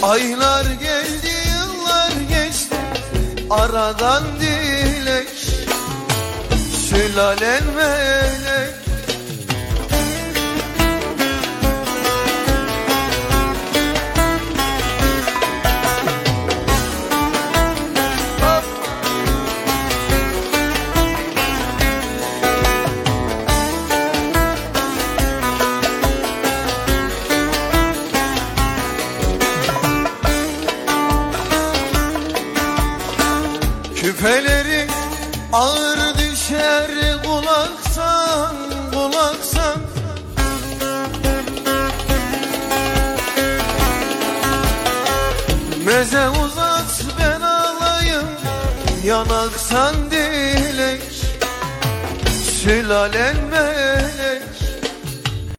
Aylar geldi, yıllar geçti, aradan dilek, sülalen melek. Küpeleri ağır düşer kulaktan kulaktan. Meze uzat ben alayım, yanaktan dilek, sülalen melek.